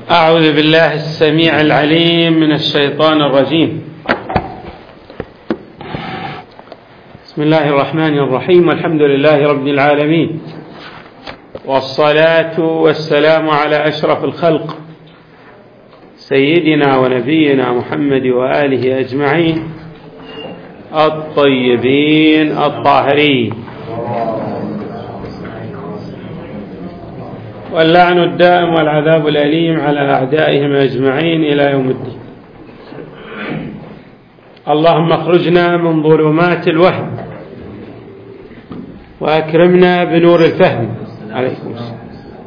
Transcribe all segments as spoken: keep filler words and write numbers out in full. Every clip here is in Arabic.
أعوذ بالله السميع العليم من الشيطان الرجيم. بسم الله الرحمن الرحيم، والحمد لله رب العالمين، والصلاة والسلام على أشرف الخلق سيدنا ونبينا محمد وآله أجمعين الطيبين الطاهرين، واللعن الدائم والعذاب الأليم على أعدائهم أجمعين إلى يوم الدين. اللهم اخرجنا من ظلمات الوهم وأكرمنا بنور الفهم. عليكم السلام.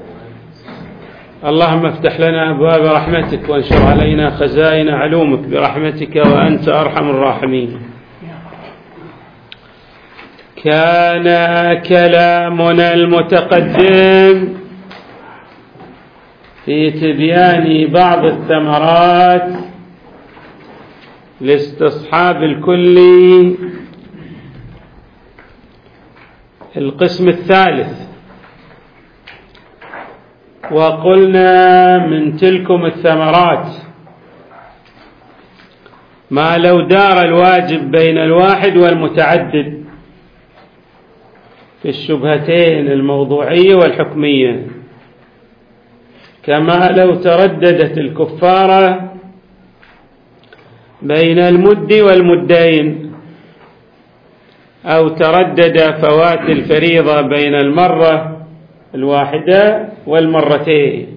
اللهم افتح لنا أبواب رحمتك وانشر علينا خزائن علومك برحمتك وأنت أرحم الراحمين. كان كلامنا المتقدم في تبيان بعض الثمرات لاستصحاب الكلي القسم الثالث، وقلنا من تلكم الثمرات ما لو دار الواجب بين الواحد والمتعدد في الشبهتين الموضوعية والحكمية، كما لو ترددت الكفارة بين المد والمدين، أو تردد فوات الفريضة بين المرة الواحدة والمرتين.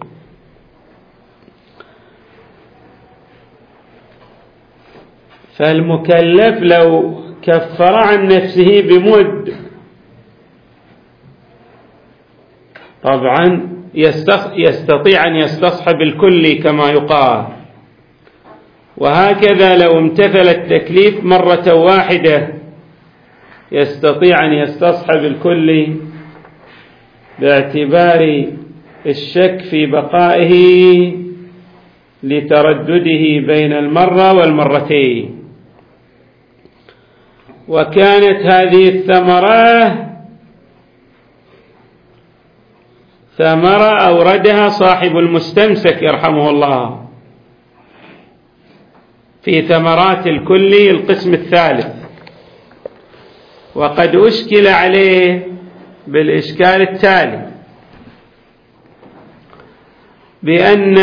فالمكلف لو كفر عن نفسه بمد طبعا يستطيع أن يستصحب الكل كما يقال، وهكذا لو امتثل التكليف مرة واحدة يستطيع أن يستصحب الكل باعتبار الشك في بقائه لتردده بين المرة والمرتين. وكانت هذه الثمرة ثمرة أوردها صاحب المستمسك يرحمه الله في ثمرات الكلي القسم الثالث، وقد أشكل عليه بالإشكال التالي، بأن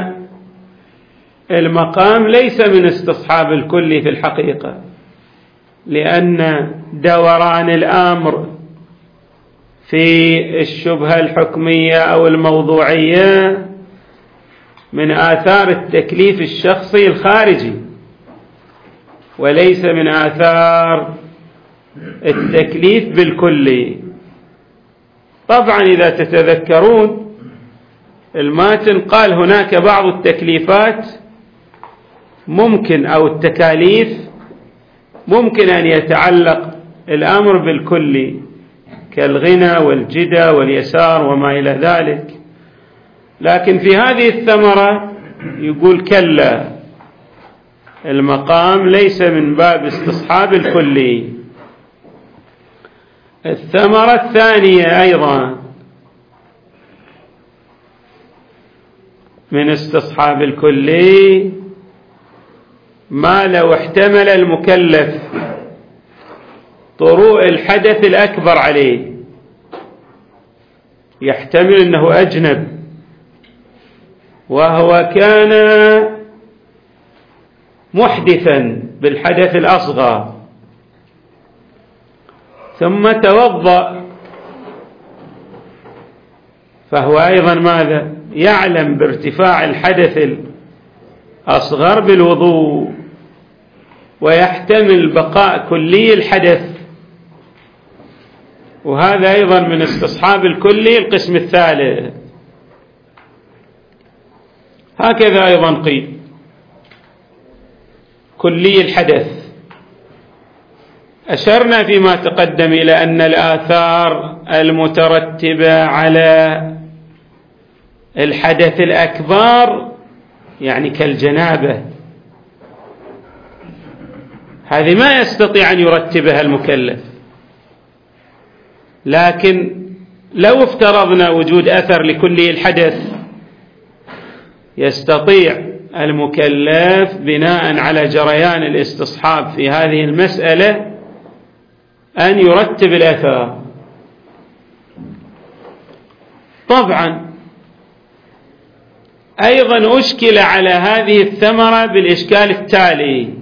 المقام ليس من استصحاب الكلي في الحقيقة، لأن دوران الأمر في الشبهة الحكمية أو الموضوعية من آثار التكليف الشخصي الخارجي، وليس من آثار التكليف بالكلي. طبعا إذا تتذكرون الماتن قال هناك بعض التكليفات ممكن أو التكاليف ممكن أن يتعلق الأمر بالكلي، كالغنى والجدى واليسار وما إلى ذلك، لكن في هذه الثمرة يقول كلا، المقام ليس من باب استصحاب الكلي. الثمرة الثانية أيضا من استصحاب الكلي ما لو احتمل المكلف طروء الحدث الأكبر عليه، يحتمل أنه أجنب وهو كان محدثا بالحدث الأصغر، ثم توضأ، فهو أيضا ماذا؟ يعلم بارتفاع الحدث الأصغر بالوضوء، ويحتمل بقاء كلي الحدث، وهذا أيضا من استصحاب الكلي القسم الثالث. هكذا أيضا قيل كلي الحدث. أشرنا فيما تقدم إلى أن الآثار المترتبة على الحدث الأكبر يعني كالجنابة هذه ما يستطيع أن يرتبها المكلف، لكن لو افترضنا وجود أثر لكلي الحدث يستطيع المكلف بناء على جريان الاستصحاب في هذه المسألة أن يرتب الآثار. طبعا أيضا أشكل على هذه الثمرة بالإشكال التالي: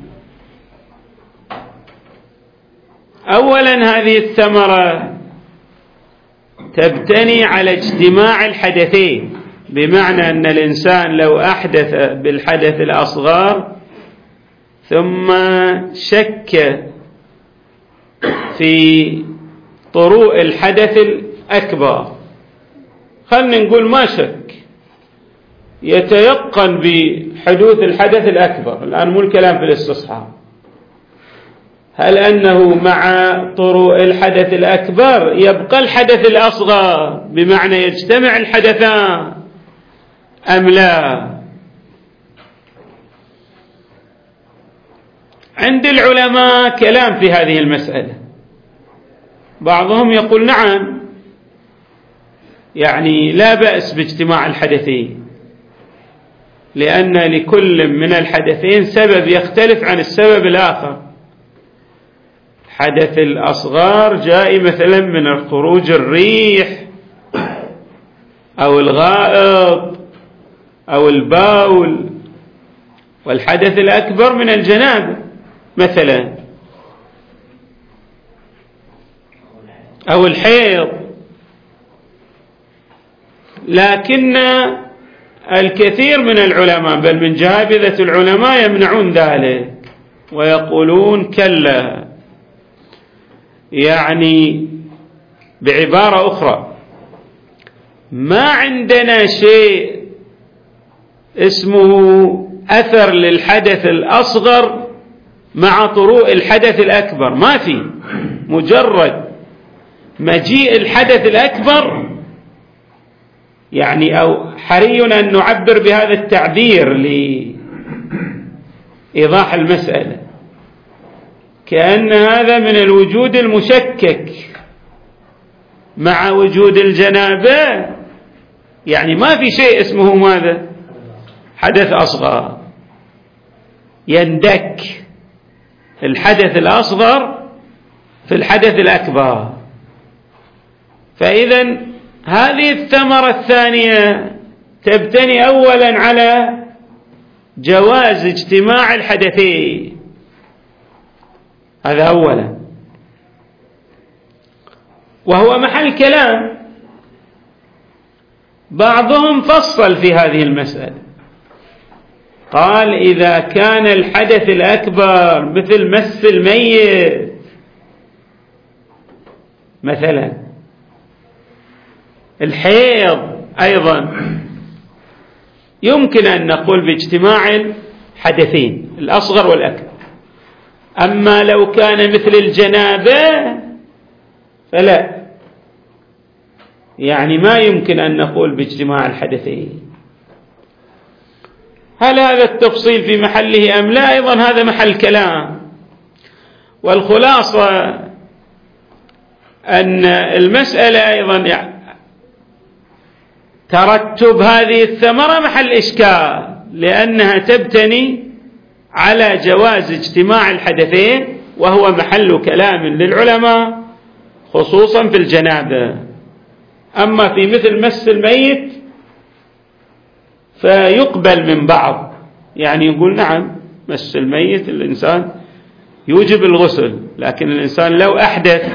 أولا هذه الثمرة تبتني على اجتماع الحدثين، بمعنى أن الإنسان لو أحدث بالحدث الأصغر ثم شك في طروء الحدث الأكبر، خلنا نقول ما شك، يتيقن بحدوث الحدث الأكبر، الآن مو الكلام في الاستصحاب، هل أنه مع طروء الحدث الأكبر يبقى الحدث الأصغر بمعنى يجتمع الحدثان أم لا؟ عند العلماء كلام في هذه المسألة، بعضهم يقول نعم، يعني لا بأس باجتماع الحدثين، لأن لكل من الحدثين سبب يختلف عن السبب الآخر. الحدث الأصغر جاء مثلا من خروج الريح أو الغائط أو البول، والحدث الأكبر من الجنابة مثلا أو الحيض. لكن الكثير من العلماء بل من جهابذة العلماء يمنعون ذلك ويقولون كلا، يعني بعبارة أخرى ما عندنا شيء اسمه أثر للحدث الأصغر مع طروء الحدث الأكبر، ما في، مجرد مجيء الحدث الأكبر، يعني أو حري أن نعبر بهذا التعبير لإيضاح المسألة، كأن هذا من الوجود المشكك مع وجود الجنابة، يعني ما في شيء اسمه ماذا؟ حدث أصغر، يندك الحدث الأصغر في الحدث الأكبر. فإذا هذه الثمرة الثانية تبتني أولا على جواز اجتماع الحدثين، هذا أولا، وهو محل كلام. بعضهم فصل في هذه المسألة، قال إذا كان الحدث الأكبر مثل مس الميت مثلا، الحيض أيضا يمكن أن نقول باجتماع الحدثين الأصغر والأكبر، أما لو كان مثل الجنابة فلا، يعني ما يمكن أن نقول باجتماع الحدثين. هل هذا التفصيل في محله أم لا؟ أيضا هذا محل كلام. والخلاصة أن المسألة أيضا ترتب هذه الثمرة محل إشكال، لأنها تبتني على جواز اجتماع الحدثين، وهو محل كلام للعلماء خصوصا في الجنابة. أما في مثل مس الميت فيقبل من بعض، يعني يقول نعم مس الميت الإنسان يوجب الغسل، لكن الإنسان لو أحدث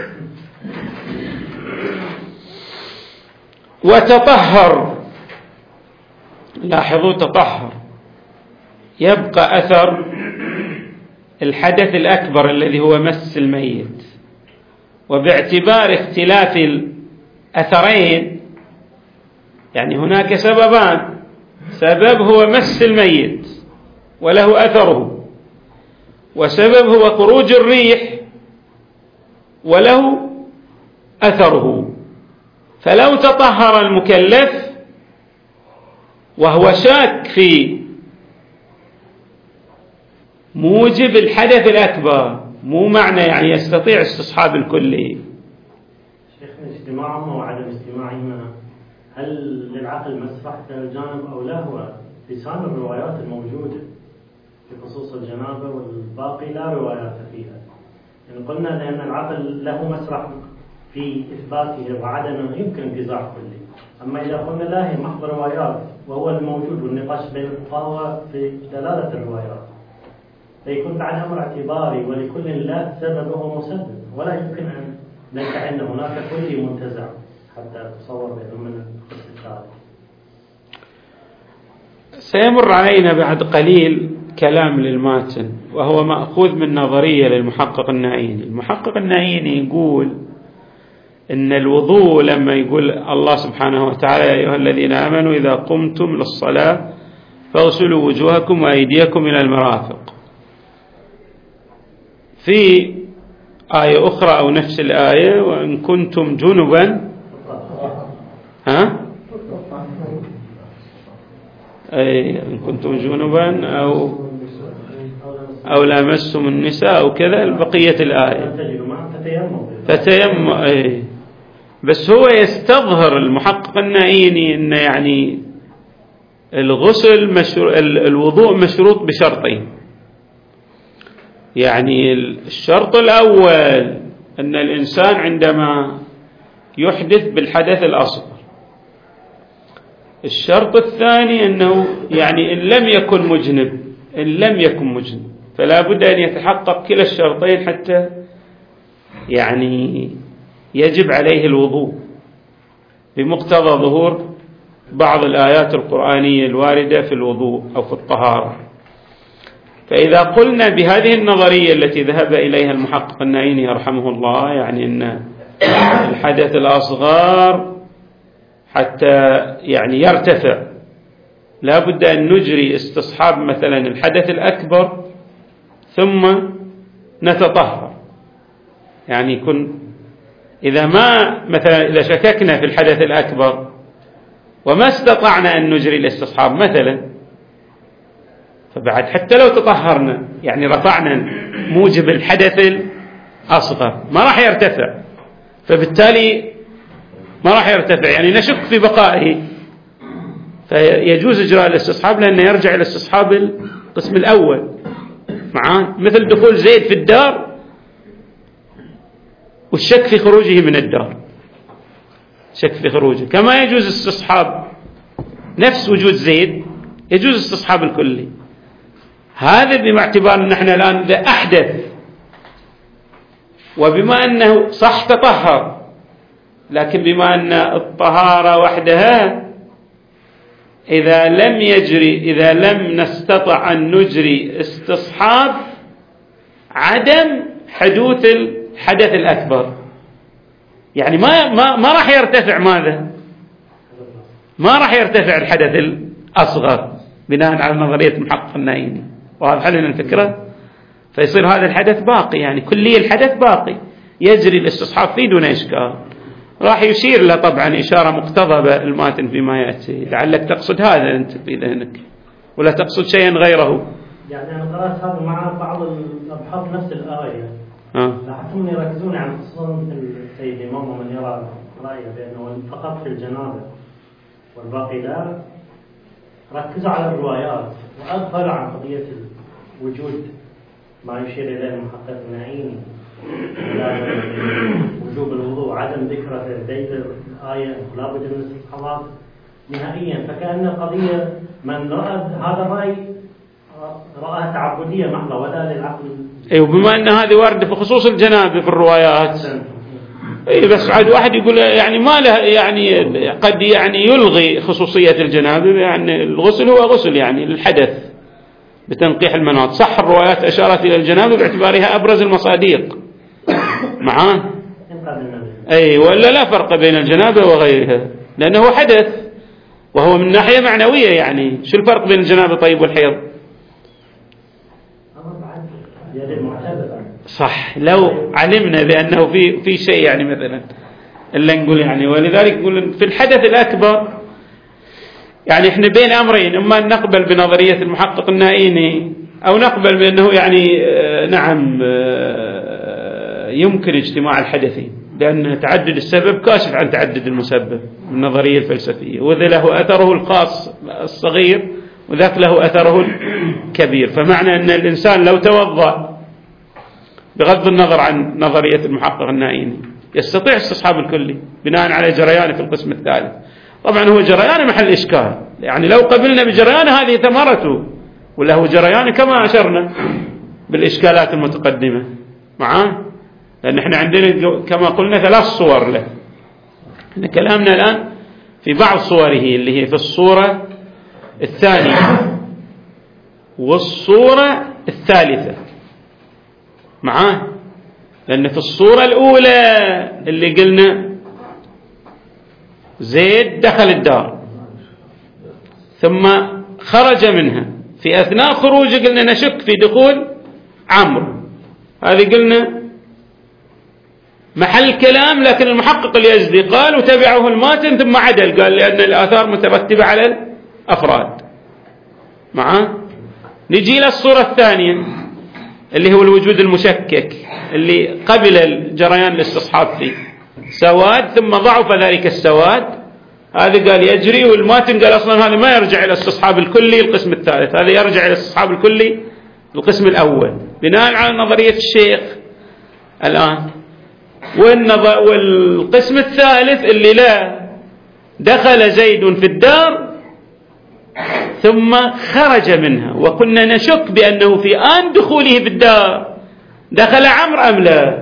وتطهر، لاحظوا تطهر، يبقى أثر الحدث الأكبر الذي هو مس الميت. وباعتبار اختلاف الأثرين، يعني هناك سببان، سبب هو مس الميت وله أثره، وسبب هو خروج الريح وله أثره. فلو تطهر المكلف وهو شاك في موجب الحدث الأكبر، مو معنى يعني يستطيع استصحاب الكلي. شيخنا اجتماعهما وعدم اجتماعهما هل للعقل مسرح الجانب أو لا؟ هو لسان الروايات الموجودة بخصوص الجنابة والباقي لا روايات فيها. يعني قلنا لأن العقل له مسرح في إثباته وعدمه يمكن انتزاع كلي، أما إذا قلنا لا هي محض روايات وهو الموجود والنقاش بين الفقهاء في دلالة الروايات، فيكون بعد أمر اعتباري ولكل له سبب وهو مسبب، ولا يمكن أن ندعي أن هناك كلي منتزع حتى تصور بأنه من القسم الثالث. سيمر علينا بعد قليل كلام للماتن، وهو مأخوذ من نظرية للمحقق النعيني. المحقق النعيني يقول إن الوضوء لما يقول الله سبحانه وتعالى يا أيها الذين آمنوا إذا قمتم للصلاة فاغسلوا وجوهكم وأيديكم إلى المرافق، في آية أخرى أو نفس الآية وإن كنتم جنبا ها أي إن كنتم جنبا أو أو لامستم النساء أو كذا بقية الآية فتيمم. أي بس هو يستظهر المحقق النعيني إن يعني الغسل مشروع، الوضوء مشروط بشرطين. يعني الشرط الأول أن الإنسان عندما يحدث بالحدث الأصغر، الشرط الثاني أنه يعني إن لم يكن مجنب إن لم يكن مجنب فلا بد أن يتحقق كلا الشرطين حتى يعني يجب عليه الوضوء بمقتضى ظهور بعض الآيات القرآنية الواردة في الوضوء أو في الطهارة. فإذا قلنا بهذه النظرية التي ذهب إليها المحقق النعيني رحمه الله، يعني أن الحدث الأصغر حتى يعني يرتفع لا بد أن نجري استصحاب مثلا الحدث الأكبر ثم نتطهر. يعني يكون إذا ما مثلا إذا شككنا في الحدث الأكبر وما استطعنا أن نجري الاستصحاب مثلا، فبعد حتى لو تطهرنا يعني رفعنا موجب الحدث الأصغر ما راح يرتفع، فبالتالي ما راح يرتفع، يعني نشك في بقائه، فيجوز إجراء الاستصحاب لأنه يرجع إلى استصحاب القسم الأول معاه، مثل دخول زيد في الدار والشك في خروجه من الدار، شك في خروجه، كما يجوز استصحاب نفس وجود زيد يجوز استصحاب الكلي. هذا بما اعتبار أن نحن الآن إذا أحدث وبما أنه صح تطهر، لكن بما أن الطهارة وحدها إذا لم يجري إذا لم نستطع أن نجري استصحاب عدم حدوث الحدث الأكبر، يعني ما ما ما راح يرتفع ماذا؟ ما راح يرتفع الحدث الأصغر بناء على نظرية المحقق النعيني. واضح لنا الفكرة؟ فيصير هذا الحدث باقي، يعني كلي الحدث باقي يجري الاستصحاب فيه دون إشكال. راح يشير له طبعا إشارة مقتضبة الماتن فيما يأتي، لعلك تقصد هذا أنت في ذهنك ولا تقصد شيئا غيره. يعني أنا قرأت هذا مع بعض الأبحاث نفس الآية، آه. لاحظتهم يركزون على خصوصا السيد الإمام من يرى رأيه بأنه فقط في الجنابة والباقي لا، ركزوا على الروايات وأغفلوا عن قضية الوجود ما يشير إليه المحقق النعيني وجوب الوضوء عدم ذكره في بداية الآية لا بد من الاستصحابات نهائيا. فكأن القضية من رأى هذا الرأي رأى تعبدية محضة ولا للعقل. أي وبما أن هذه واردة في خصوص الجنابة في الروايات، أي بس عاد واحد يقول يعني ما له يعني قد يعني يلغي خصوصية الجنابة، يعني الغسل هو غسل يعني الحدث بتنقيح المناط. صح الروايات أشارت إلى الجنابة باعتبارها أبرز المصاديق معاه، أي ولا لا فرق بين الجنابة وغيرها لأنه حدث وهو من ناحية معنوية. يعني شو الفرق بين الجنابة طيب والحيض؟ صح لو علمنا بأنه في في شيء يعني مثلا إلا نقول يعني، ولذلك نقول في الحدث الأكبر يعني إحنا بين أمرين، إما نقبل بنظرية المحقق النعيني أو نقبل بأنه يعني نعم يمكن اجتماع الحدثين لأن تعدد السبب كاشف عن تعدد المسبب من النظرية الفلسفية، وذا له أثره الخاص الصغير وذاك له أثره الكبير. فمعنى أن الإنسان لو توضأ بغض النظر عن نظرية المحقق النائيني يستطيع استصحاب الكلي بناء على جريانه في القسم الثالث. طبعا هو جريان محل إشكال، يعني لو قبلنا بجريان هذه ثمرته، ولا هو جريان كما أشرنا بالإشكالات المتقدمة معاه، لأن احنا عندنا كما قلنا ثلاث صور له. احنا كلامنا الآن في بعض صوره اللي هي في الصورة الثانية والصورة الثالثة معاه. لأن في الصورة الأولى اللي قلنا زيد دخل الدار ثم خرج منها، في أثناء خروجه قلنا نشك في دخول عمرو، هذه قلنا محل كلام، لكن المحقق اليزدي قال وتبعه الماتن ثم عدل، قال لأن الآثار مترتبة على الأفراد معاه. نجي إلى الصورة الثانية اللي هو الوجود المشكك اللي قبل الجريان الاستصحاب فيه سواد ثم ضعف ذلك السواد، هذا قال يجري، والماتن قال أصلا هذا ما يرجع إلى استصحاب الكلي القسم الثالث، هذا يرجع إلى استصحاب الكلي القسم الأول بناء على نظرية الشيخ الآن. والقسم الثالث اللي لا دخل زيد في الدار ثم خرج منها، وكنا نشك بأنه في آن دخوله في الدار دخل عمرو أم لا.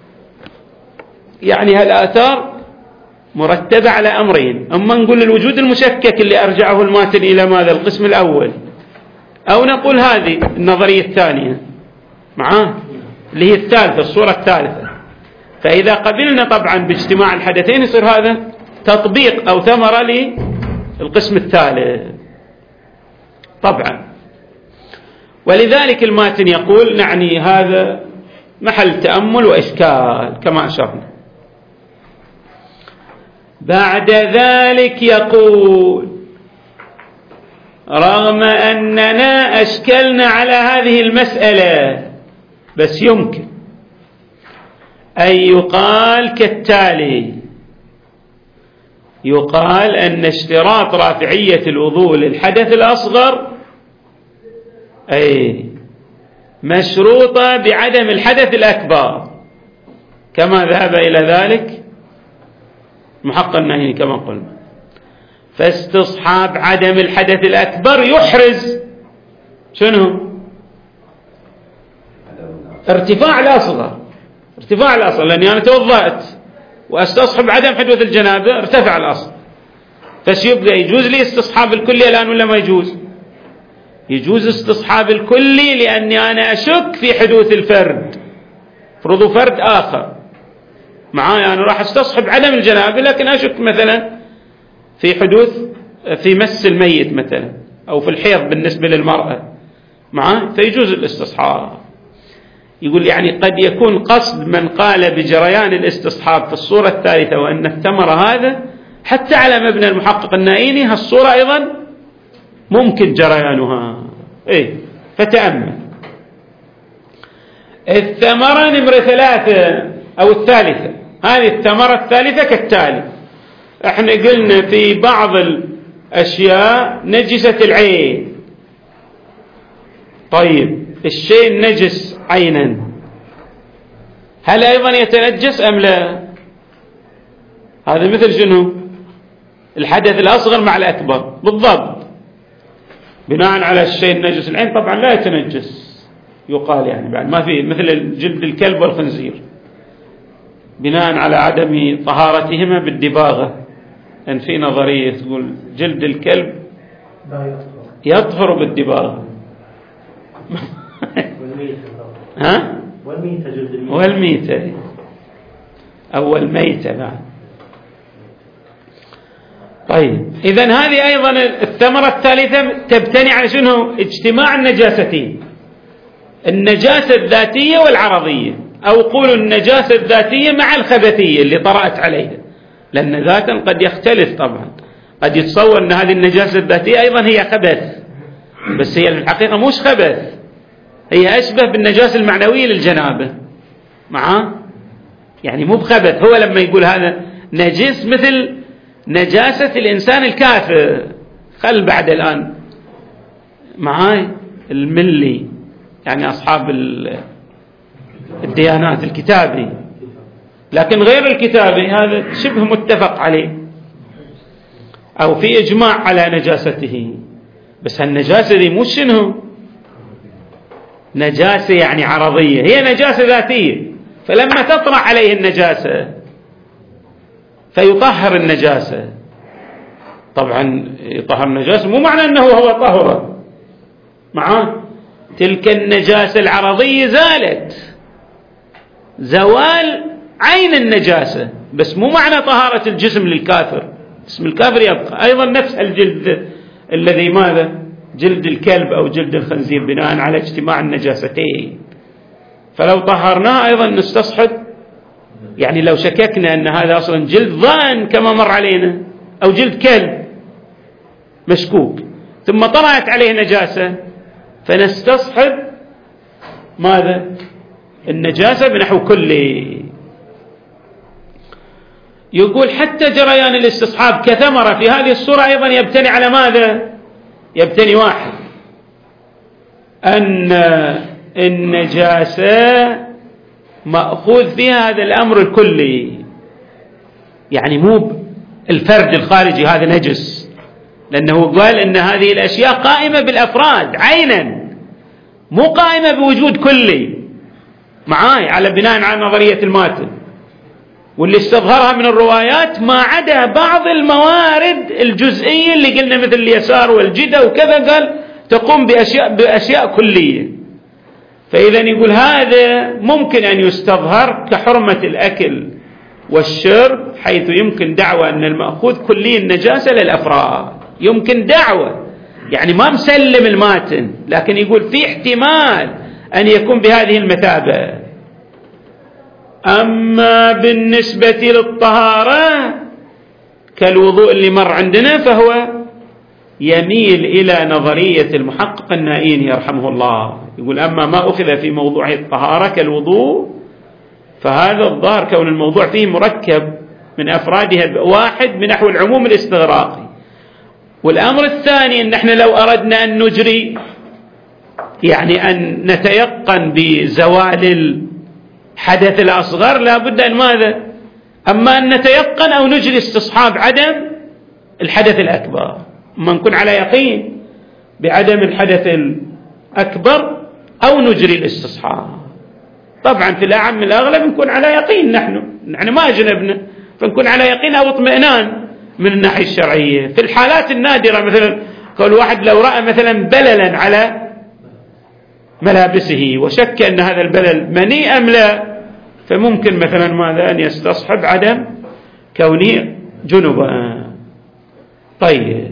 يعني هالآثار مرتبة على أمرين، أما نقول الوجود المشكك اللي أرجعه الماتن إلى ماذا القسم الأول، أو نقول هذه النظرية الثانية معاه اللي هي الثالثة الصورة الثالثة. فإذا قبلنا طبعا باجتماع الحدثين يصير هذا تطبيق أو ثمرة للقسم الثالث طبعا. ولذلك الماتن يقول نعني هذا محل تأمل وإشكال كما أشرنا. بعد ذلك يقول رغم أننا أشكلنا على هذه المسألة بس يمكن أن يقال كالتالي: يقال أن اشتراط رافعية الوضوء للحدث الأصغر أي مشروطة بعدم الحدث الأكبر كما ذهب إلى ذلك محقق النهي كما قلنا. فاستصحاب عدم الحدث الأكبر يحرز شنو؟ ارتفاع الأصغر، ارتفاع الأصل، لأني أنا توضأت واستصحب عدم حدوث الجنابة ارتفع الأصل، فسيبقى يجوز لي استصحاب الكلي الآن ولا ما يجوز؟ يجوز استصحاب الكلي لأني أنا أشك في حدوث الفرد، فرض فرد آخر معايا، أنا راح استصحب عدم الجنابة لكن أشك مثلا في حدوث في مس الميت مثلا أو في الحيض بالنسبة للمرأة معاه، فيجوز الاستصحاب. يقول يعني قد يكون قصد من قال بجريان الاستصحاب في الصورة الثالثة وأن الثمرة هذا حتى على مبنى المحقق النائيني هالصورة أيضا ممكن جريانها إيه. فتأمل الثمرة نمرة ثلاثة أو الثالثة، هذه الثمرة الثالثة كالتالي: احنا قلنا في بعض الأشياء نجسة العين، طيب الشيء النجس عينا هل أيضا يتنجس أم لا؟ هذا مثل شنو؟ الحدث الأصغر مع الأكبر بالضبط، بناء على الشيء النجس العين طبعا لا يتنجس يقال، يعني بعد ما في مثل جلد الكلب والخنزير بناء على عدم طهارتهما بالدباغة، أن في نظرية تقول جلد الكلب يطهر بالدباغة ها؟ والميتة جلد الميتة والميتة أو الميتة بعد. طيب إذن هذه أيضا الثمرة الثالثة تبتني على شنو؟ اجتماع النجاستين، النجاسة الذاتية والعرضية، أو قولوا النجاسة الذاتية مع الخبثية اللي طرأت عليها، لأن ذاتا قد يختلف طبعا، قد يتصور أن هذه النجاسة الذاتية أيضا هي خبث، بس هي الحقيقة مش خبث، هي أشبه بالنجاسة المعنوية للجنابة معاه، يعني مو بخبث. هو لما يقول هذا نجس مثل نجاسة الإنسان الكافر. خل بعد الآن معاي الملي يعني أصحاب الديانات الكتابي، لكن غير الكتابي هذا شبه متفق عليه أو في إجماع على نجاسته. بس هالنجاسة دي مو شنو نجاسة يعني عرضية، هي نجاسة ذاتية. فلما تطرح عليه النجاسة فيطهر النجاسة. طبعا يطهر النجاسة مو معنى أنه هو طهره معاه، تلك النجاسة العرضية زالت زوال عين النجاسة، بس مو معنى طهارة الجسم للكافر. جسم الكافر يبقى أيضا نفس الجلد الذي ماذا جلد الكلب أو جلد الخنزير بناء على اجتماع النجاستين. فلو طهرناه أيضا نستصحب، يعني لو شككنا أن هذا أصلا جلد ضأن كما مر علينا أو جلد كلب مشكوك ثم طرأت عليه نجاسة، فنستصحب ماذا النجاسة بنحو كله. يقول حتى جريان الاستصحاب كثمرة في هذه الصورة أيضا يبتني على ماذا؟ يبتني واحد، أن النجاسة مأخوذ فيها هذا الأمر الكلي، يعني مو الفرد الخارجي هذا نجس، لأنه قال أن هذه الأشياء قائمة بالأفراد عينا مو قائمة بوجود كلي معاي على بناء على نظرية الماتن، واللي استظهرها من الروايات ما عدا بعض الموارد الجزئية اللي قلنا مثل اليسار والجدة وكذا، قال تقوم بأشياء, بأشياء كلية. فإذا يقول هذا ممكن أن يستظهر كحرمة الأكل والشرب، حيث يمكن دعوة أن المأخوذ كلي النجاسة للأفراد، يمكن دعوة يعني ما مسلم الماتن، لكن يقول في احتمال أن يكون بهذه المثابة. أما بالنسبة للطهارة كالوضوء اللي مر عندنا فهو يميل إلى نظرية المحقق النائيني يرحمه الله. يقول أما ما أخذ في موضوع الطهارة كالوضوء فهذا الظاهر كون الموضوع فيه مركب من أفرادها واحد من نحو العموم الاستغراقي. والأمر الثاني أن نحن لو أردنا أن نجري يعني أن نتيقن بزوال الحدث الأصغر لابد أن ماذا أما أن نتيقن أو نجري استصحاب عدم الحدث الأكبر، أما نكون على يقين بعدم الحدث الأكبر أو نجري الاستصحاب. طبعا في الأعم الأغلب نكون على يقين، نحن نحن ما أجنبنا فنكون على يقين أو اطمئنان من الناحية الشرعية. في الحالات النادرة مثلا كل واحد لو رأى مثلا بللا على ملابسه وشك أن هذا البلل مني أم لا، فممكن مثلا ماذا أن يستصحب عدم كونه جنبا. طيب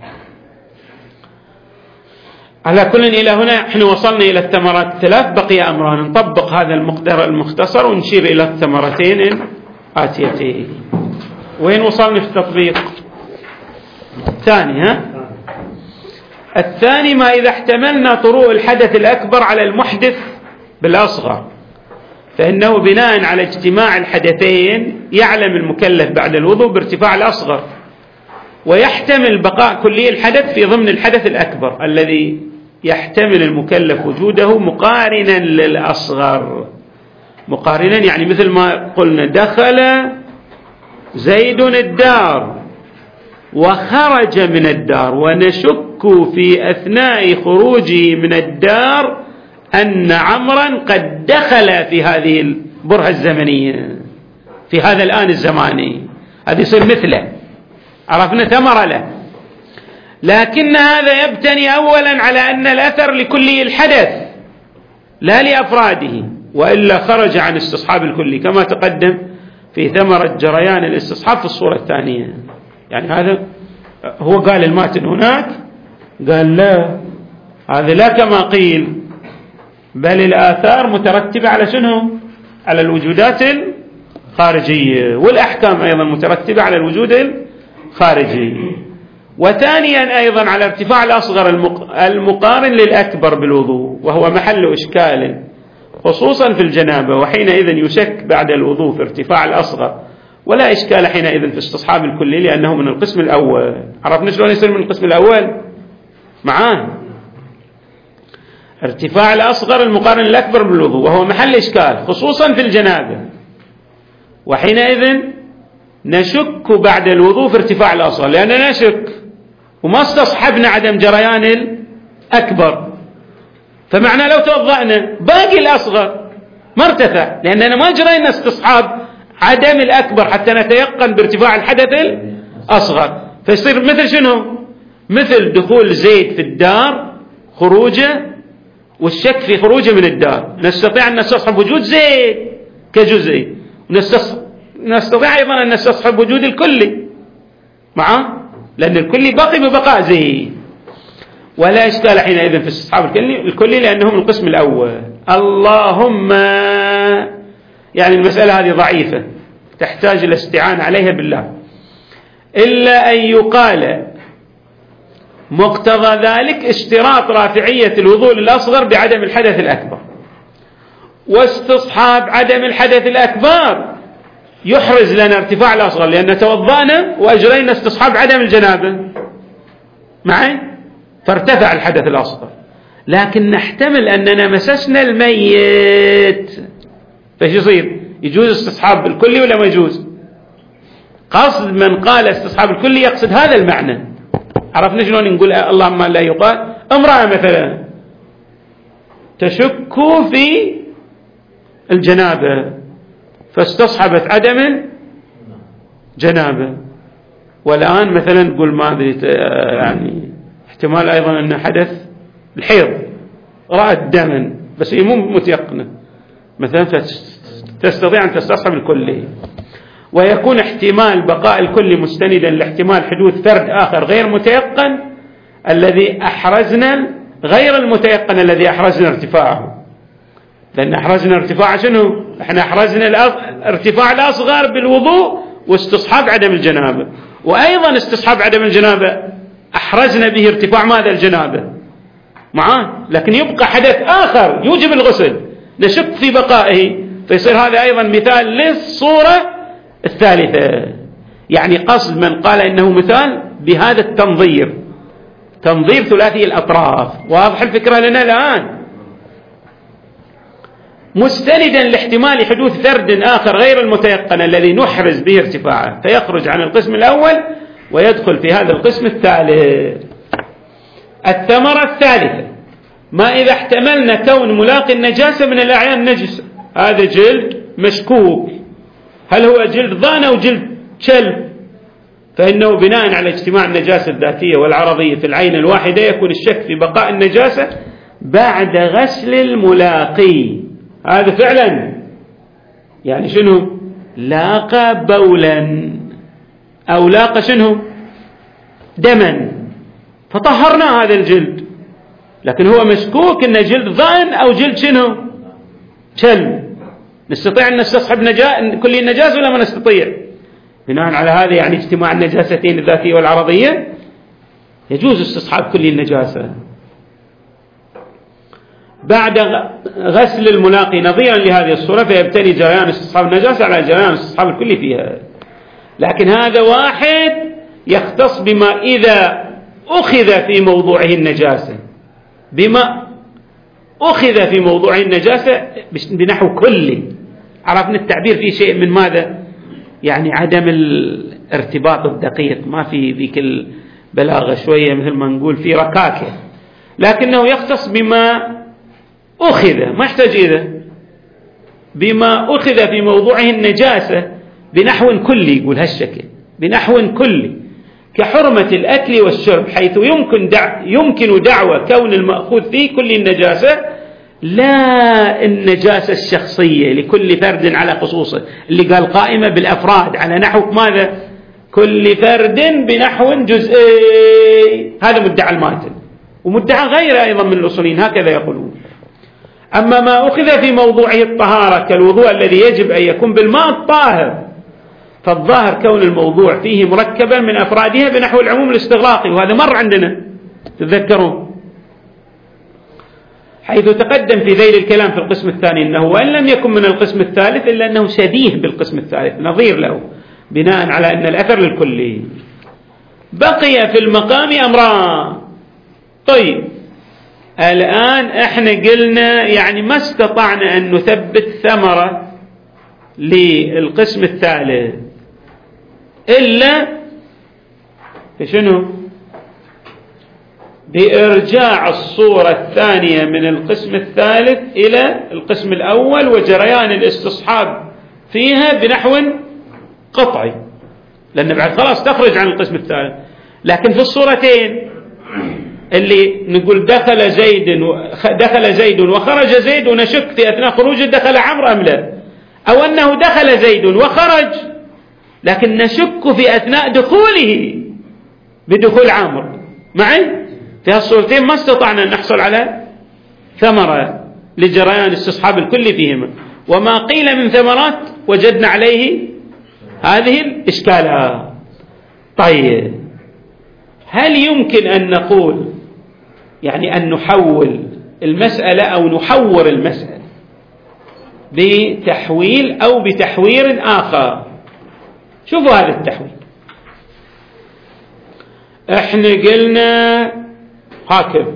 على كل إلى هنا احنا وصلنا إلى الثمرات الثلاث، بقي أمران نطبق هذا المقدار المختصر ونشير إلى الثمرتين الآتيتين. وين وصلنا في التطبيق الثاني؟ ها الثاني ما إذا احتملنا طروء الحدث الأكبر على المحدث بالأصغر، فإنه بناء على اجتماع الحدثين يعلم المكلف بعد الوضوء بارتفاع الأصغر، ويحتمل بقاء كلي الحدث في ضمن الحدث الأكبر الذي يحتمل المكلف وجوده مقارنا للأصغر. مقارنا يعني مثل ما قلنا دخل زيد الدار وخرج من الدار، ونشك في أثناء خروجه من الدار أن عمرا قد دخل في هذه البرهة الزمنية في هذا الآن الزماني، هذا يصير مثله، عرفنا ثمرة له. لكن هذا يبتني أولا على أن الأثر لكلي الحدث لا لأفراده، وإلا خرج عن استصحاب الكلي كما تقدم في ثمرة جريان الاستصحاب في الصورة الثانية. يعني هذا هو قال الماتن هناك، قال لا هذا لا كما قيل، بل الآثار مترتبة على شنو؟ على الوجودات الخارجية، والأحكام أيضا مترتبة على الوجود الخارجي. وثانيا أيضا على ارتفاع الأصغر المقارن للأكبر بالوضوء، وهو محل إشكال خصوصا في الجنابة، وحينئذ يشك بعد الوضوء في ارتفاع الأصغر، ولا إشكال حينئذ في استصحاب الكلي لأنه من القسم الأول. عرفنا شلون يصير من القسم الأول معاه؟ ارتفاع الأصغر المقارن الأكبر بالوضوء، وهو محل إشكال خصوصا في الجنابة، وحينئذ نشك بعد الوضوء في ارتفاع الأصغر لأننا نشك وما استصحبنا عدم جريان الأكبر، فمعنى لو توضأنا باقي الأصغر ما ارتفع لأننا ما جرينا استصحاب عدم الأكبر حتى نتيقن بارتفاع الحدث الأصغر. فيصير مثل شنو؟ مثل دخول زيد في الدار خروجه والشك في خروجه من الدار. نستطيع أن نستصحب وجود زيد كجزئي، نستطيع أيضا أن نستصحب وجود الكلي معه لأن الكلي باقي ببقاء زيد، ولا إشكال حينئذ في استصحاب الكلي الكلي لأنه من القسم الأول. اللهم يعني المسألة هذه ضعيفة تحتاج إلى استعانة عليها بالله، إلا أن يقال مقتضى ذلك اشتراط رافعية الوضوء للأصغر بعدم الحدث الأكبر، واستصحاب عدم الحدث الأكبر يحرز لنا ارتفاع الأصغر لأن توضأنا وأجرينا استصحاب عدم الجنابة معي فارتفع الحدث الأصغر، لكن نحتمل أننا مسسنا الميت، فايش يصير؟ يجوز استصحاب الكلي ولا ما يجوز؟ قصد من قال استصحاب الكلي يقصد هذا المعنى. عرفنا شلون نقول اللهم لا يقال امرأة مثلا تشك في الجنابة فاستصحبت عدم جنابة، والآن مثلا نقول ما أدري يعني احتمال أيضا أن حدث الحيض رأت دما بس هي مو متيقنة مثلا تستطيع أن تستصحب الكلي، ويكون احتمال بقاء الكلي مستندا لاحتمال حدوث فرد آخر غير متيقن الذي أحرزنا غير المتيقن الذي أحرزنا ارتفاعه، لأن أحرزنا ارتفاع شنو؟ احنا أحرزنا ارتفاع الأصغر بالوضوء واستصحاب عدم الجنابة، وأيضا استصحاب عدم الجنابة أحرزنا به ارتفاع ماذا؟ الجنابة معاه، لكن يبقى حدث آخر يوجب الغسل نشك في بقائه، فيصير هذا أيضا مثال للصورة الثالثة. يعني قصد من قال إنه مثال بهذا التنظير، تنظير ثلاثي الأطراف. واضح الفكرة لنا الآن؟ مستندا لاحتمال حدوث فرد آخر غير المتيقن الذي نحرز به ارتفاعه، فيخرج عن القسم الأول ويدخل في هذا القسم الثالث. الثمرة الثالثة ما إذا احتملنا كون ملاقي النجاسة من الأعيان النجسة، هذا جلد مشكوك هل هو جلد ضان أو جلد كلب، فإنه بناء على اجتماع النجاسة الذاتية والعرضية في العين الواحدة يكون الشك في بقاء النجاسة بعد غسل الملاقي. هذا فعلا يعني شنو؟ لاقى بولا أو لاقى شنو؟ دما، فطهرنا هذا الجلد، لكن هو مشكوك إنه جلد ضان أو جلد شنو؟ كلب. نستطيع أن نستصحب نجا... كل النجاسة ولا ما نستطيع؟ بناء على هذا يعني اجتماع النجاستين الذاتية والعرضية يجوز استصحاب كل النجاسة بعد غسل الملاقي نظيرا لهذه الصورة، فيبتني جريان استصحاب النجاسة على جريان استصحاب الكل فيها. لكن هذا واحد يختص بما إذا أخذ في موضوعه النجاسة، بما أخذ في موضوعه النجاسة بنحو كلي. عرفنا التعبير فيه شيء من ماذا؟ يعني عدم الارتباط الدقيق، ما في ذيك البلاغة شوية مثل ما نقول في ركاكة، لكنه يختص بما أخذ، ما يحتاج إذا، بما أخذ في موضوعه النجاسة بنحو كلي، يقول هالشكل بنحو كلي كحرمة الأكل والشرب، حيث يمكن دع يمكن دعوى كون المأخوذ فيه كل النجاسة لا النجاسة الشخصية لكل فرد على خصوصه، اللي قال قائمة بالأفراد على نحو ماذا؟ كل فرد بنحو جزئي، هذا مدعى الماتن، ومدعى غيره أيضا من الأصولين هكذا يقولون. أما ما أخذ في موضوعه الطهارة كالوضوء الذي يجب أن يكون بالماء الطاهر، فالظاهر كون الموضوع فيه مركبا من أفرادها بنحو العموم الاستغراقي، وهذا مر عندنا تتذكرون، حيث تقدم في ذيل الكلام في القسم الثاني أنه وإن لم يكن من القسم الثالث إلا أنه شبيه بالقسم الثالث نظير له، بناء على أن الأثر للكلي. بقي في المقام أمران. طيب الآن احنا قلنا يعني ما استطعنا أن نثبت ثمرة للقسم الثالث إلا شنو؟ بإرجاع الصورة الثانية من القسم الثالث إلى القسم الأول وجريان الاستصحاب فيها بنحو قطعي، لأن بعد خلاص تخرج عن القسم الثالث. لكن في الصورتين اللي نقول دخل زيد دخل زيد وخرج زيد ونشك في أثناء خروجه دخل عمرو أم لا، أو أنه دخل زيد وخرج لكن نشك في أثناء دخوله بدخول عمرو معي، في هالصورتين ما استطعنا أن نحصل على ثمرة لجريان استصحاب الكل فيهما، وما قيل من ثمرات وجدنا عليه هذه الإشكالات. طيب هل يمكن أن نقول يعني أن نحول المسألة أو نحور المسألة بتحويل أو بتحوير آخر؟ شوفوا هذا التحويل. احنا قلنا هكذا: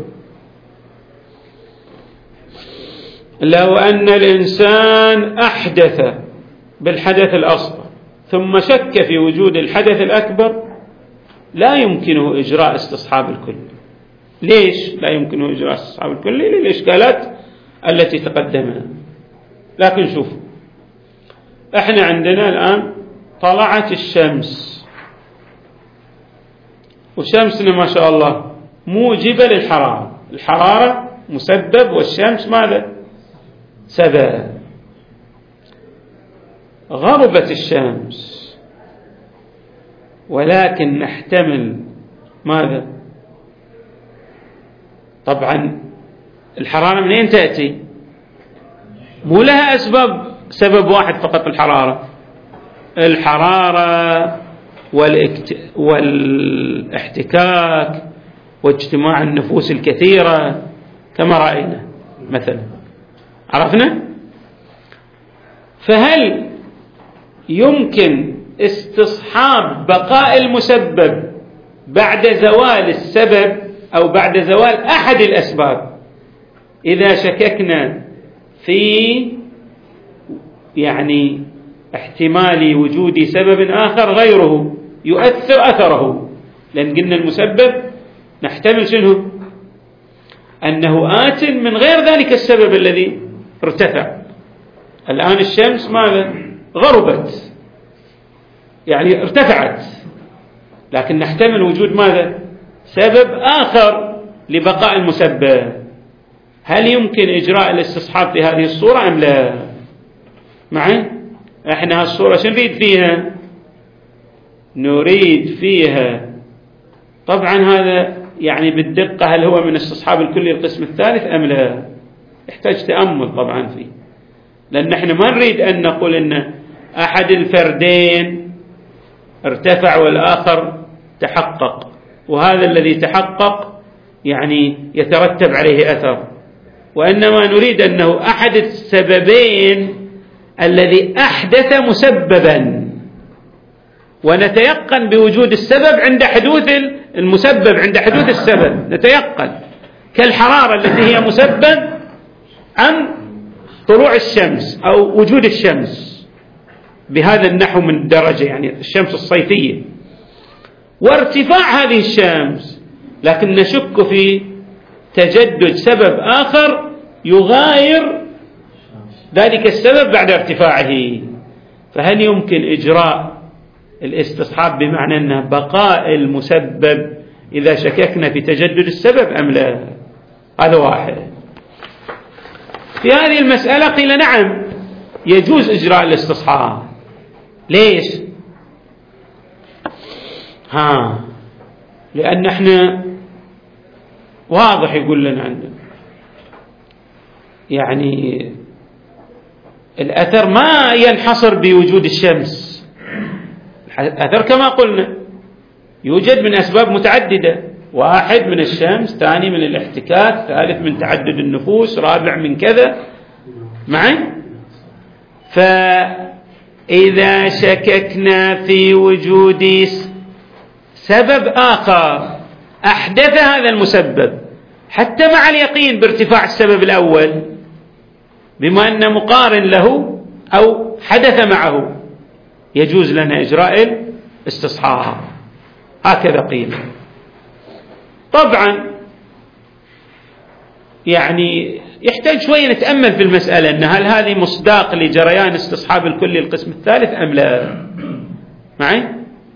لو أن الإنسان أحدث بالحدث الأصغر ثم شك في وجود الحدث الأكبر لا يمكنه إجراء استصحاب الكل. ليش لا يمكنه إجراء استصحاب الكل؟ للإشكالات التي تقدمها. لكن شوفوا، احنا عندنا الآن طلعت الشمس، وشمسنا ما شاء الله موجبة للحرارة، الحرارة مسبب والشمس ماذا؟ سبب. غربت الشمس ولكن نحتمل ماذا؟ طبعا الحرارة منين تأتي؟ مو لها أسباب، سبب واحد فقط الحرارة، الحرارة والاكت... والاحتكاك واجتماع النفوس الكثيرة كما رأينا مثلا، عرفنا؟ فهل يمكن استصحاب بقاء المسبب بعد زوال السبب أو بعد زوال أحد الأسباب إذا شككنا في يعني احتمال وجود سبب آخر غيره يؤثر أثره؟ لأن قلنا المسبب نحتمل شنو؟ أنه آت من غير ذلك السبب الذي ارتفع. الآن الشمس ماذا؟ غربت يعني ارتفعت، لكن نحتمل وجود ماذا؟ سبب آخر لبقاء المسبب. هل يمكن إجراء الاستصحاب في هذه الصورة أم لا؟ معي؟ احنا هالصورة شو نريد فيها؟ نريد فيها طبعا هذا يعني بالدقة هل هو من استصحاب الكلي القسم الثالث أم لا؟ يحتاج تأمل طبعا فيه، لأن احنا ما نريد أن نقول أن أحد الفردين ارتفع والآخر تحقق، وهذا الذي تحقق يعني يترتب عليه أثر، وإنما نريد أنه أحد السببين الذي أحدث مسببا، ونتيقن بوجود السبب عند حدوث المسبب، عند حدوث السبب نتيقن، كالحرارة التي هي مسبب عن طلوع الشمس أو وجود الشمس بهذا النحو من الدرجة، يعني الشمس الصيفية، وارتفاع هذه الشمس، لكن نشك في تجدد سبب آخر يغاير ذلك السبب بعد ارتفاعه. فهل يمكن إجراء الاستصحاب بمعنى أن بقاء المسبب إذا شككنا في تجدد السبب أم لا؟ هذا واحد. في هذه المسألة قيل نعم يجوز إجراء الاستصحاب. ليش؟ ها لأن احنا واضح يقول لنا عندنا يعني الأثر ما ينحصر بوجود الشمس، الأثر كما قلنا يوجد من أسباب متعددة، واحد من الشمس، ثاني من الاحتكاك، ثالث من تعدد النفوس، رابع من كذا. معي؟ فإذا شككنا في وجود سبب آخر أحدث هذا المسبب حتى مع اليقين بارتفاع السبب الأول، بما أن مقارن له أو حدث معه، يجوز لنا إجراء الاستصحاب. هكذا قيل. طبعا يعني يحتاج شوية نتأمل في المسألة، أن هل هذه مصداق لجريان استصحاب الكلي القسم الثالث أم لا؟ معي؟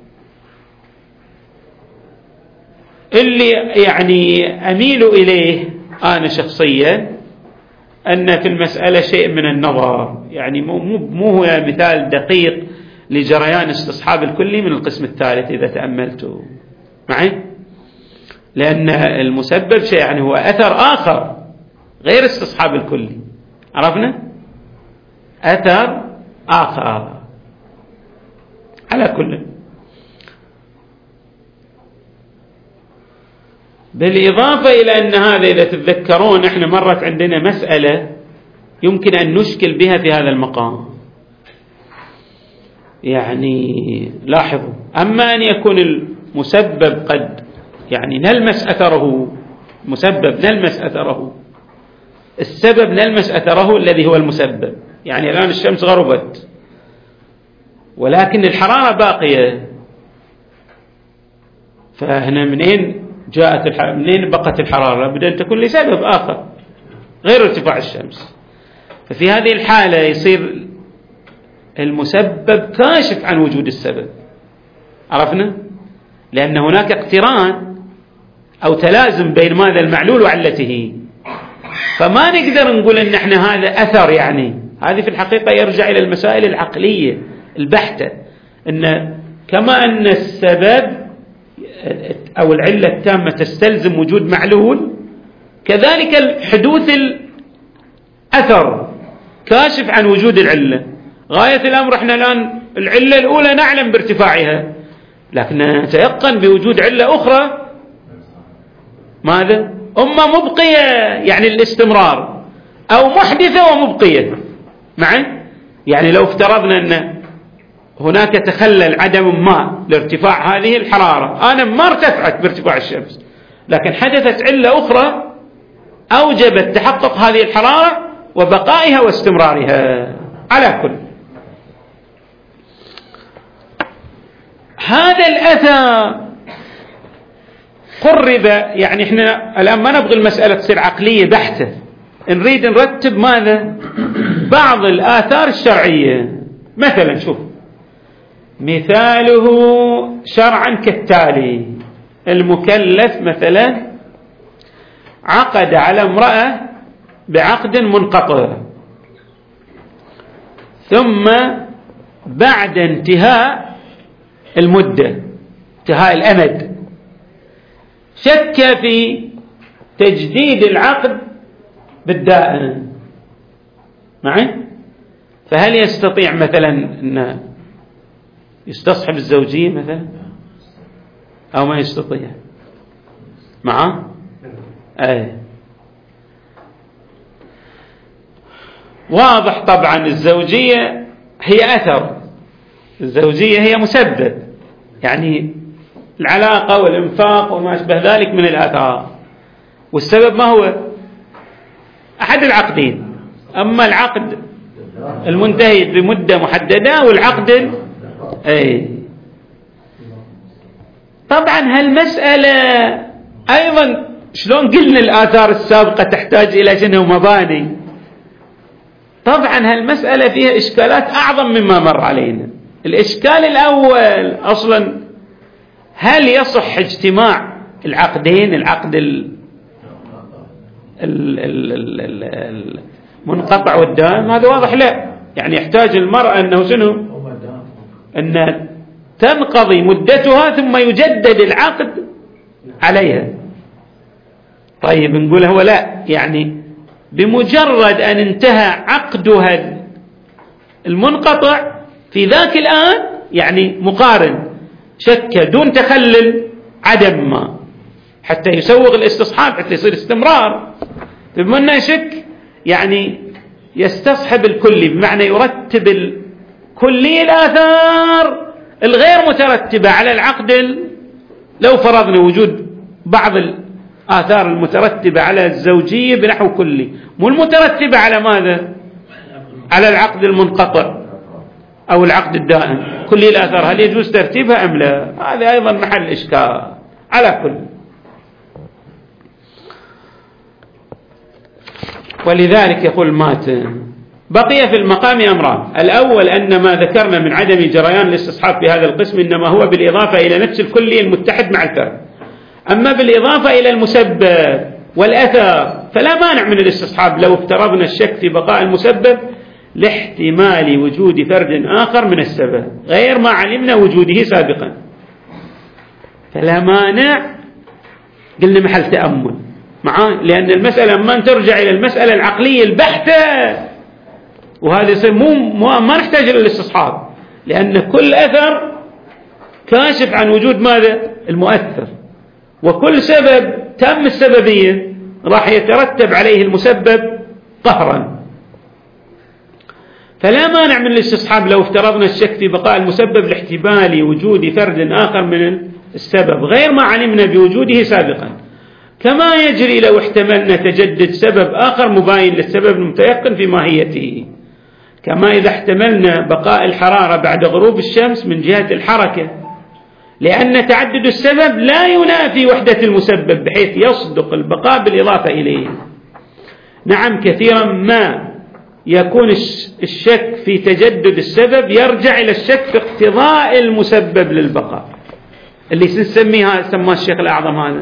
اللي يعني أميل إليه أنا شخصيا أن في المسألة شيء من النظر، يعني مو مو هو مثال دقيق لجريان استصحاب الكلي من القسم الثالث إذا تأملته. معي؟ لأن المسبب شيء، يعني هو أثر آخر غير استصحاب الكلي. عرفنا؟ أثر آخر. على كل، بالإضافة إلى أن هذا إذا تتذكرون إحنا مرت عندنا مسألة يمكن أن نشكل بها في هذا المقام. يعني لاحظوا، أما أن يكون المسبب قد يعني نلمس أثره، مسبب نلمس أثره، السبب نلمس أثره الذي هو المسبب. يعني الآن الشمس غربت ولكن الحرارة باقية، فهنا منين جاءت الحرارة؟ منين بقت الحرارة؟ لابد أن تكون لسبب آخر غير ارتفاع الشمس. ففي هذه الحالة يصير المسبب كاشف عن وجود السبب. عرفنا؟ لأن هناك اقتران أو تلازم بين ماذا المعلول وعلته، فما نقدر نقول أن احنا هذا أثر. يعني هذه في الحقيقة يرجع إلى المسائل العقلية البحتة، أن كما أن السبب أو العلة التامة تستلزم وجود معلول، كذلك حدوث الأثر كاشف عن وجود العلة. غاية الأمر احنا الآن العلة الأولى نعلم بارتفاعها، لكن نتيقن بوجود علة أخرى ماذا؟ أما مبقية يعني الاستمرار، أو محدثة ومبقية. معي؟ يعني لو افترضنا أن هناك تخلل عدم ما لارتفاع هذه الحرارة، أنا ما ارتفعت بارتفاع الشمس، لكن حدثت علة أخرى أوجبت تحقق هذه الحرارة وبقائها واستمرارها. على كل، هذا الأثر قرب. يعني احنا الآن ما نبغي المسألة تصير عقلية بحتة، نريد نرتب ماذا؟ بعض الآثار الشرعية. مثلا شوف مثاله شرعا كالتالي: المكلف مثلا عقد على امرأة بعقد منقطع، ثم بعد انتهاء المدة، انتهاء الأمد، شك في تجديد العقد بالدائم. معي؟ فهل يستطيع مثلا أن يستصحب الزوجية مثلا أو ما يستطيع؟ معه؟ أي واضح. طبعا الزوجية هي أثر، الزوجية هي مسبب، يعني العلاقة والإنفاق وما أشبه ذلك من الآثار، والسبب ما هو؟ أحد العقدين. أما العقد المنتهي بمدة محددة والعقد أي. طبعا هالمسألة أيضا شلون قلنا الآثار السابقة تحتاج إلى شنو؟ مباني. طبعا هالمسألة فيها إشكالات أعظم مما مر علينا. الإشكال الأول أصلا، هل يصح اجتماع العقدين، العقد المنقطع والدائم؟ هذا واضح لا. يعني يحتاج المرأة أنه شنو؟ أن تنقضي مدتها ثم يجدد العقد عليها. طيب نقول هو لا، يعني بمجرد أن انتهى عقدها المنقطع في ذاك الآن، يعني مقارن، شك دون تخلل عدم ما حتى يسوغ الاستصحاب حتى يصير استمرار. بما أنه شك يعني يستصحب الكلي، بمعنى يرتب الكلي الآثار الغير مترتبة على العقد. لو فرضنا وجود بعض الآثار المترتبة على الزوجية بنحو كلي، مو المترتبة على ماذا؟ على العقد المنقطع أو العقد الدائم. كلي الآثار هل يجوز ترتيبها أم لا؟ هذا أيضا محل إشكال. على كل، ولذلك يقول ماتن بقي في المقام أمران: الأول أن ما ذكرنا من عدم جريان الاستصحاب في هذا القسم إنما هو بالإضافة إلى نفس الكلي المتحد مع الفرد. أما بالإضافة إلى المسبب والأثر فلا مانع من الاستصحاب لو افترضنا الشك في بقاء المسبب لاحتمال وجود فرد آخر من السبب غير ما علمنا وجوده سابقا، فلا مانع. قلنا محل تأمل معاه، لأن المسألة ما ترجع إلى المسألة العقلية البحتة، وهذا يصير مو ما نحتاج إلى الاستصحاب، لأن كل أثر كاشف عن وجود ماذا؟ المؤثر، وكل سبب تم السببية راح يترتب عليه المسبب قهرا. فلا مانع من الاستصحاب لو افترضنا الشك في بقاء المسبب لاحتمال وجود فرد آخر من السبب غير ما علمنا بوجوده سابقا، كما يجري لو احتملنا تجدد سبب آخر مباين للسبب المتيقن في ماهيته، كما إذا احتملنا بقاء الحرارة بعد غروب الشمس من جهة الحركة، لأن تعدد السبب لا ينافي وحدة المسبب بحيث يصدق البقاء بالإضافة إليه. نعم، كثيرا ما يكون الشك في تجدد السبب يرجع إلى الشك في اقتضاء المسبب للبقاء، اللي نسميها سماه الشيخ الأعظم هذا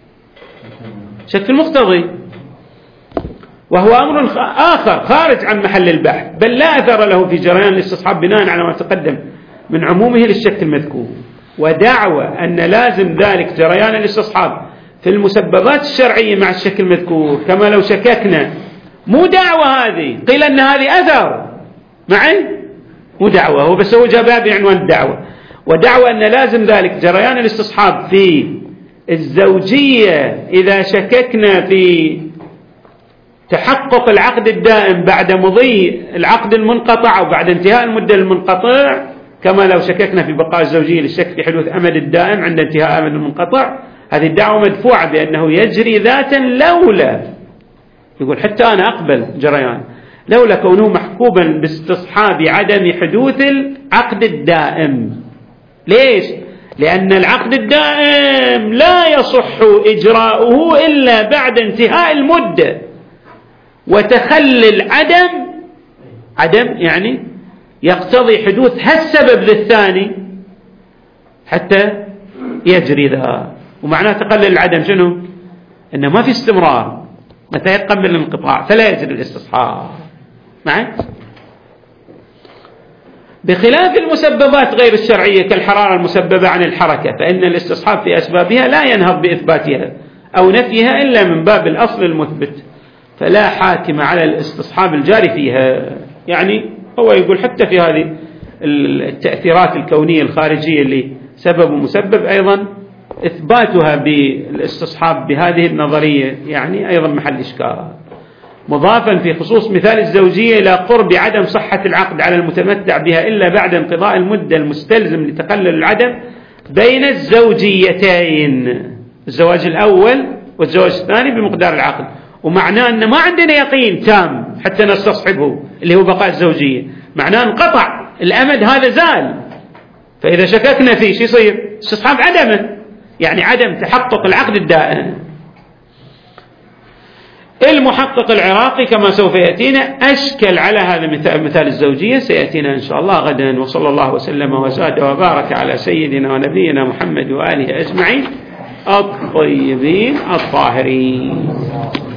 شك المقتضي، وهو أمر آخر خارج عن محل البحث، بل لا أثر له في جريان الاستصحاب بناء على ما تقدم من عمومه للشك المذكور. ودعوى أن لازم ذلك جريان الاستصحاب في المسببات الشرعية مع الشك المذكور، كما لو شككنا، مو دعوة هذه، قيل أن هذه أثر معي، مو دعوة، هو بس هو جابها بعنوان الدعوة. ودعوى أن لازم ذلك جريان الاستصحاب في الزوجية إذا شككنا في تحقق العقد الدائم بعد مضي العقد المنقطع أو بعد انتهاء المدة المنقطع، كما لو شككنا في بقاء الزوجية للشك في حدوث أمد الدائم عند انتهاء أمد المنقطع. هذه الدعوة مدفوعة بأنه يجري ذاتا، لولا، يقول حتى أنا أقبل جريان، لولا كونه محكوبا باستصحاب عدم حدوث العقد الدائم. ليش؟ لأن العقد الدائم لا يصح إجراؤه إلا بعد انتهاء المدة، وتخلي العدم عدم يعني يقتضي حدوث هالسبب للثاني حتى يجري ذا. ومعناه تقلل العدم شنو؟ إنه ما في استمرار، متى يقبل الانقطاع فلا يجري الاستصحاب. معي؟ بخلاف المسببات غير الشرعية كالحرارة المسببة عن الحركة، فإن الاستصحاب في أسبابها لا ينهض بإثباتها أو نفيها إلا من باب الأصل المثبت، فلا حاكم على الاستصحاب الجاري فيها. يعني هو يقول حتى في هذه التأثيرات الكونية الخارجية اللي سبب ومسبب أيضا إثباتها بالاستصحاب بهذه النظرية يعني أيضا محل إشكال، مضافا في خصوص مثال الزوجية إلى قرب عدم صحة العقد على المتمتع بها إلا بعد انقضاء المدة المستلزم لتقلل العدم بين الزوجيتين، الزواج الأول والزواج الثاني بمقدار العقد. ومعناه أن ما عندنا يقين تام حتى نستصحبه اللي هو بقاء الزوجية، معناه انقطع الأمد هذا زال، فإذا شككنا فيه شو يصير؟ استصحاب عدمه، يعني عدم تحقق العقد الدائم. المحقق العراقي كما سوف يأتينا أشكل على هذا مثال الزوجية، سيأتينا إن شاء الله غدا. وصلى الله وسلم وزاد وبارك على سيدنا ونبينا محمد وآله أجمعين الطيبين الطاهرين.